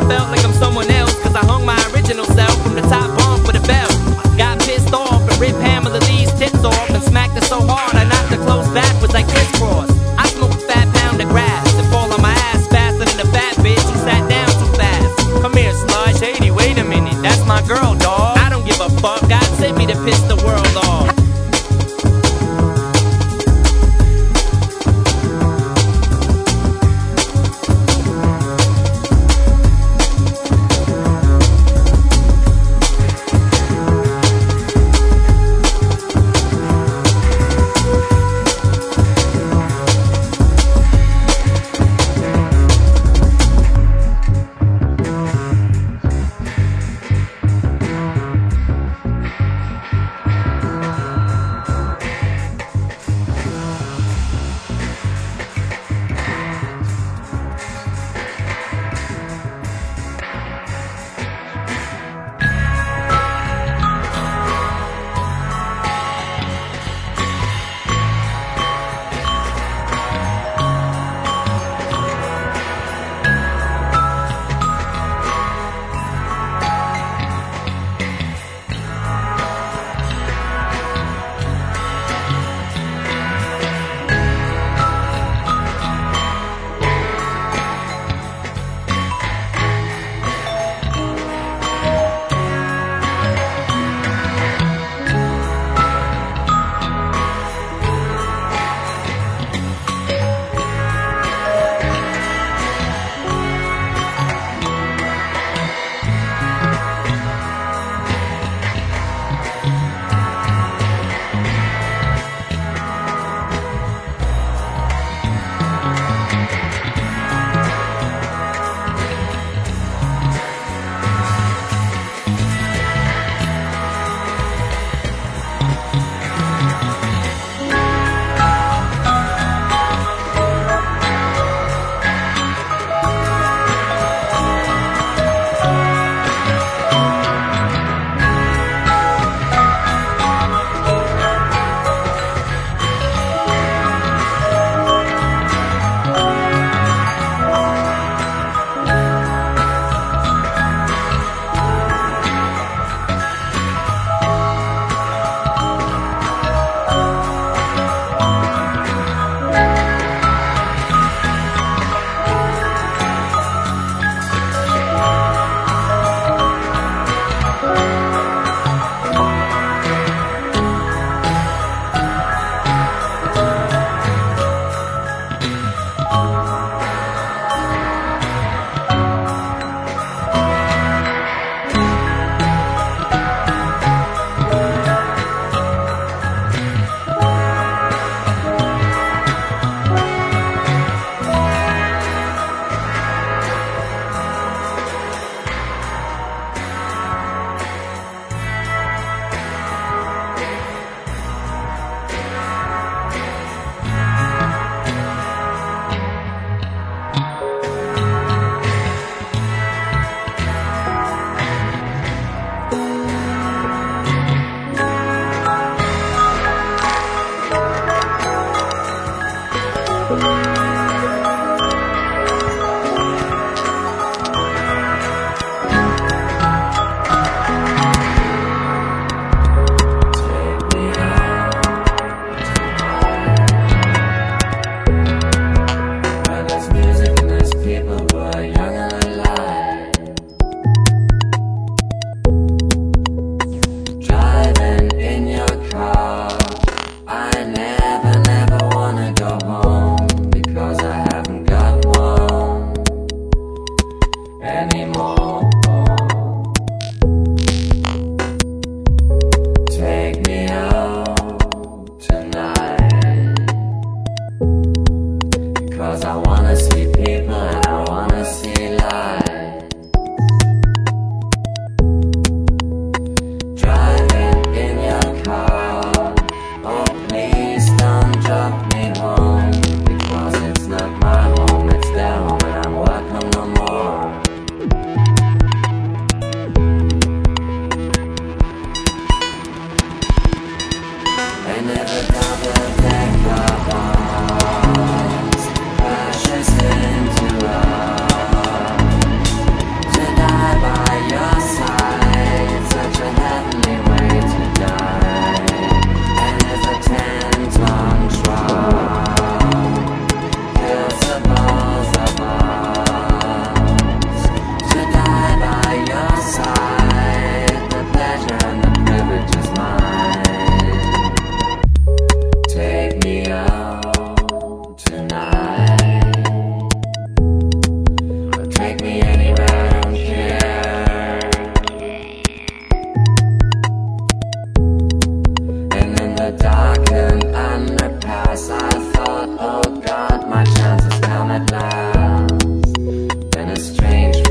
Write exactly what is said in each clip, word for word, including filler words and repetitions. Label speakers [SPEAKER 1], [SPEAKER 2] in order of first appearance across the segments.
[SPEAKER 1] my belt like I'm someone else, cause I hung my original self from the top bunk for the belt. Got pissed off and ripped Pamela Lee's tits off and smacked her so hard I knocked her clothes backwards like crisscross. I smoked a fat pound of grass and fall on my ass faster than a fat bitch who sat down too fast. Come here, slut. Shady, wait a minute, that's my girl, dawg. I don't give a fuck, God sent me to piss the world off.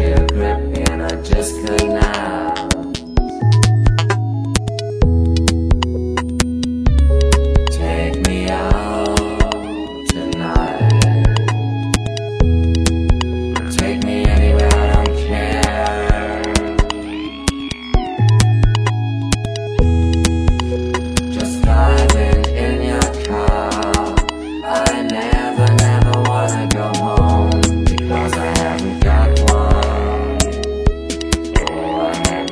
[SPEAKER 2] feel grippy and I just could not. Take me out tonight. Take me anywhere, I don't care. Just driving in your car. I never, never wanna go home because I haven't got one. Oh, I haven't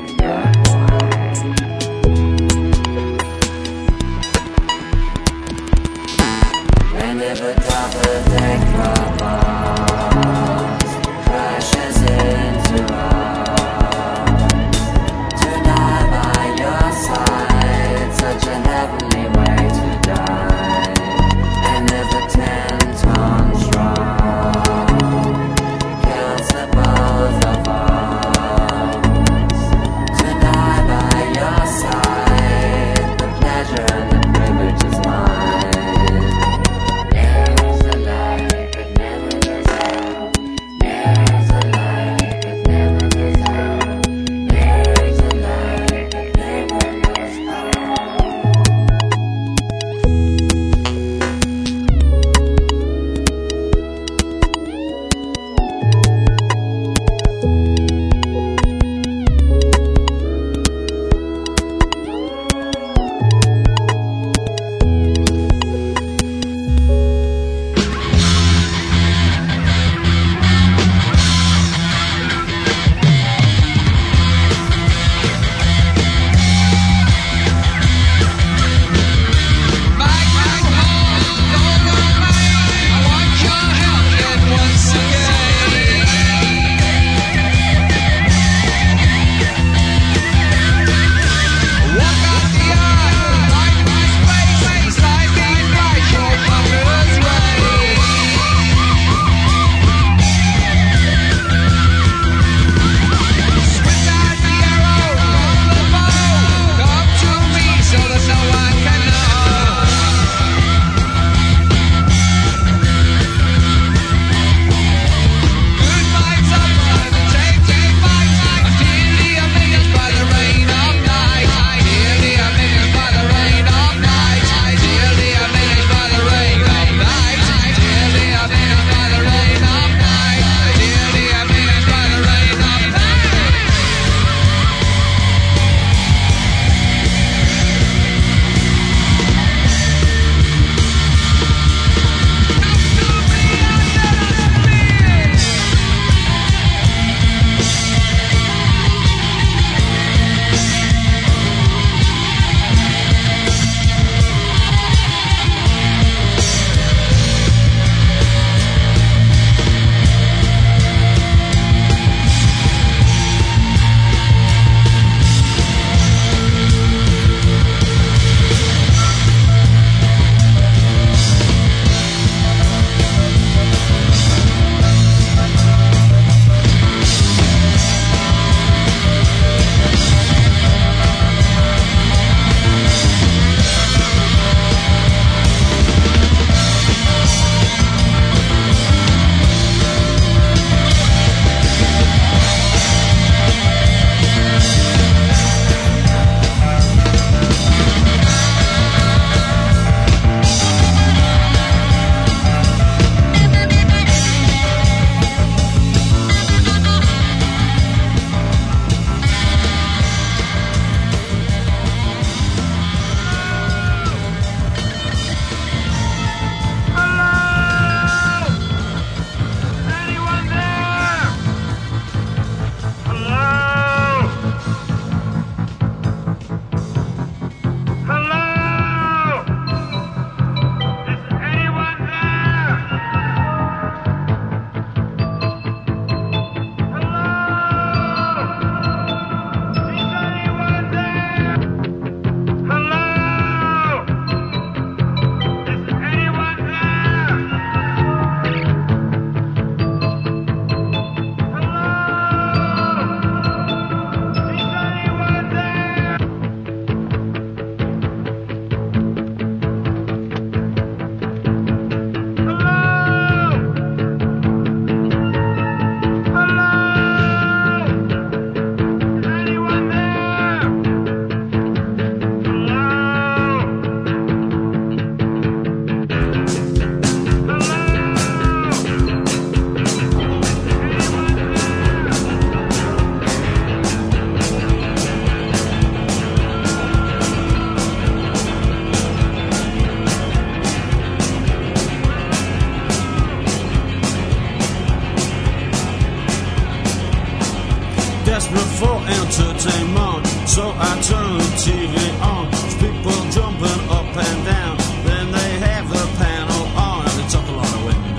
[SPEAKER 3] desperate for entertainment, so I turn the T V on. There's people jumping up and down. Then they have the panel on and they talk a lot of wind.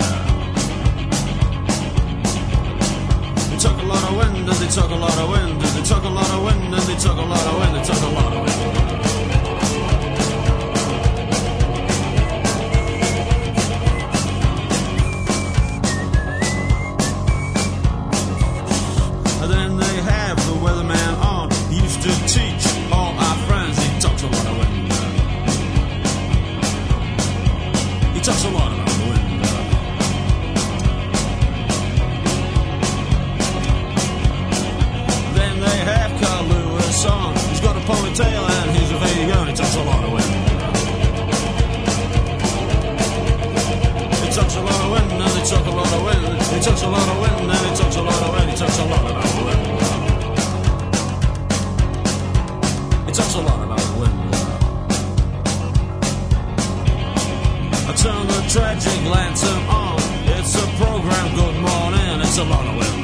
[SPEAKER 3] They talk a lot of wind and they talk a lot of wind and they talk a lot of wind and they talk a lot of wind. They talk a lot of wind. To teach all our friends, he talks a lot of wind. He talks a lot about the wind. Then they have Carl Lewis on. He's got a ponytail and he's a vegan. He talks a lot of wind. He talks a lot of wind and he talks a lot of wind. He talks a lot of wind and he talks a lot of wind. He talks a lot about the wind. He talks a lot about the wind. I turn the tragic lantern on. It's a program, good morning. It's a lot of wind.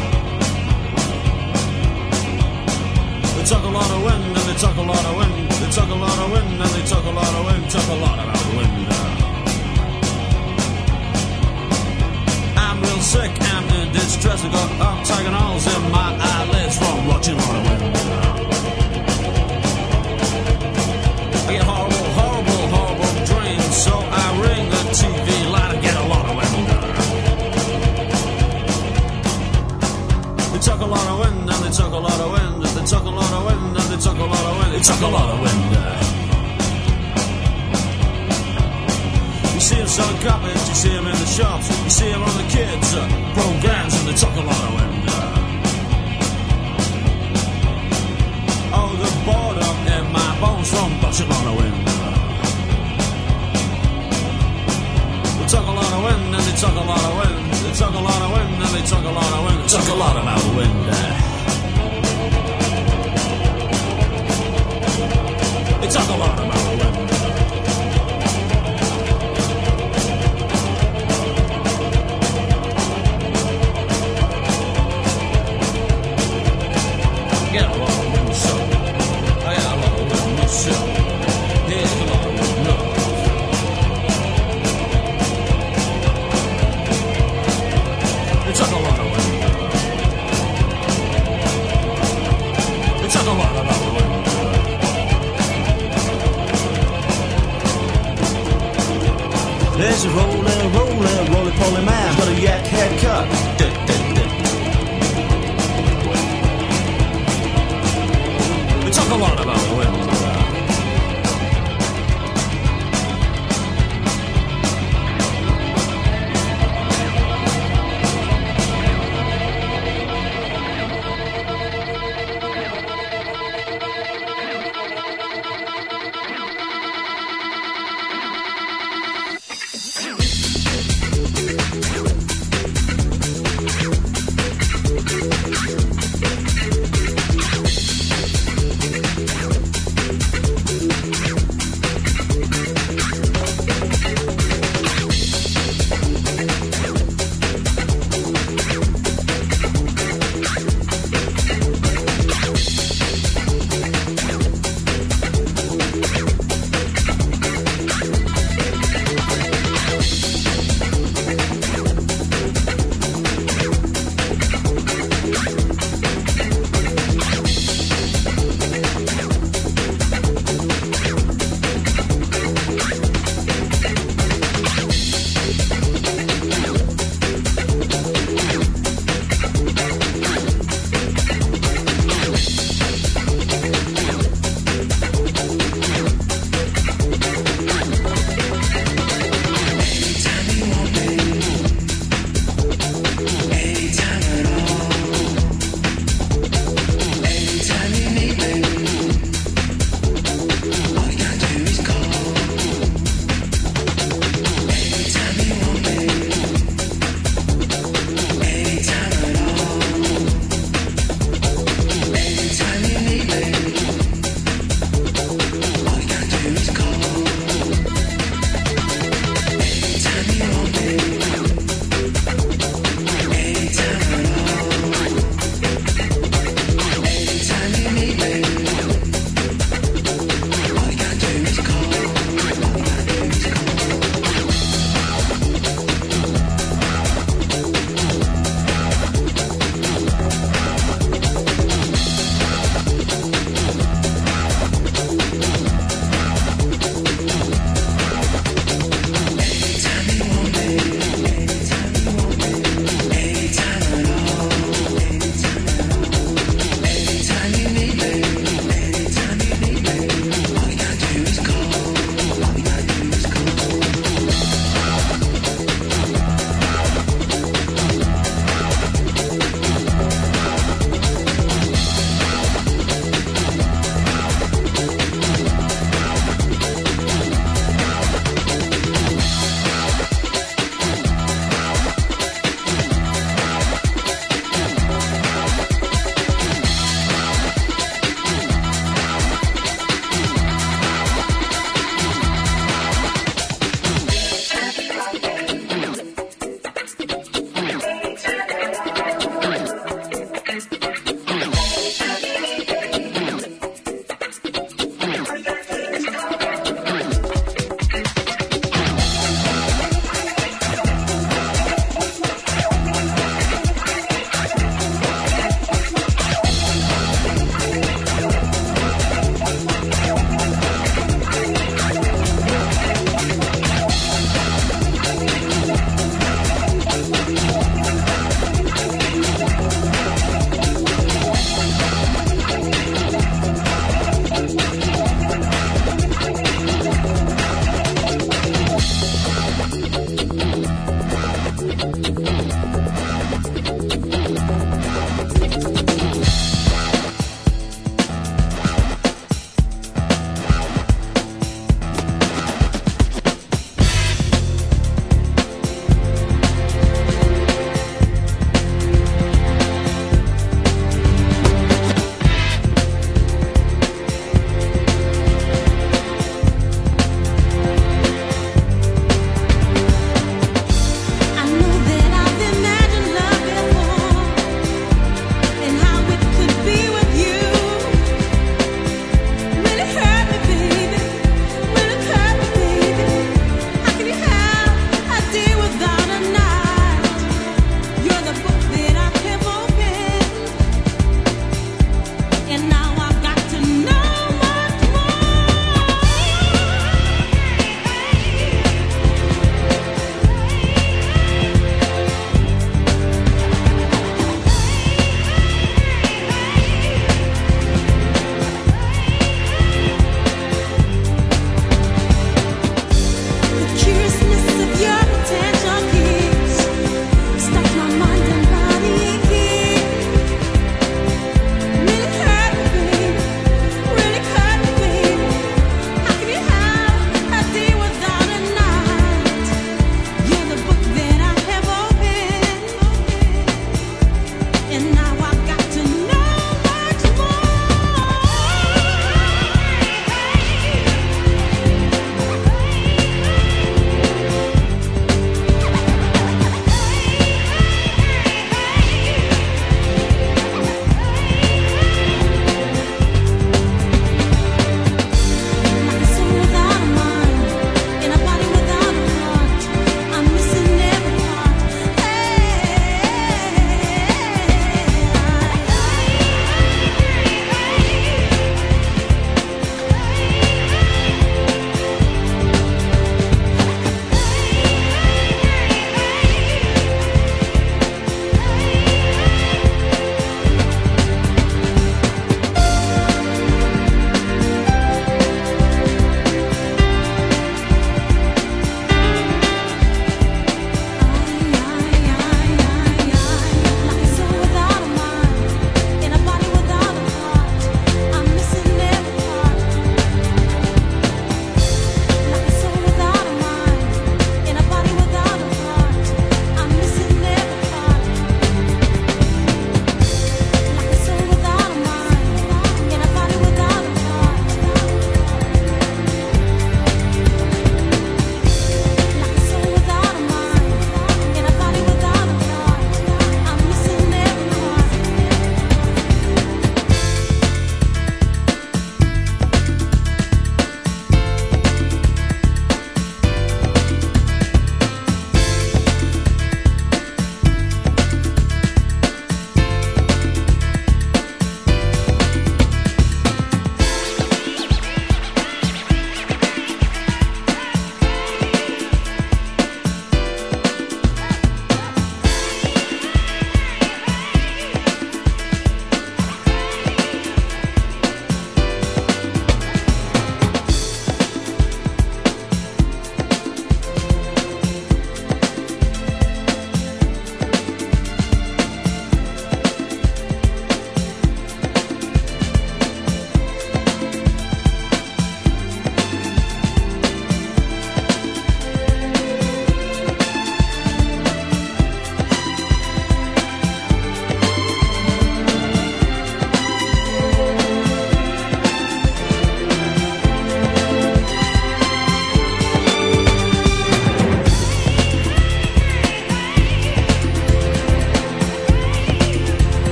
[SPEAKER 3] They talk a lot of wind and they talk a lot of wind. They talk a lot of wind and they talk a lot of wind. Talk a lot about the wind. I'm real sick, I'm in distress. I got octagonals in my eyelids from watching a lot of wind. I get horrible, horrible, horrible dreams, so I ring the T V light and get a lot of wind. They talk a lot of wind and they talk a lot of wind and they talk a lot of wind and they talk a lot of wind. They talk a lot of wind. You see them selling copies, you see them in the shops, you see them on the kids' uh, programs and they talk a lot of wind. Oh, the boredom in my bones from bushing on the wind. They talk a lot of wind and they talk a lot of wind. They talk a lot of wind and they talk a lot of wind. They talk a lot about the wind. They talk a lot about the wind. Get along.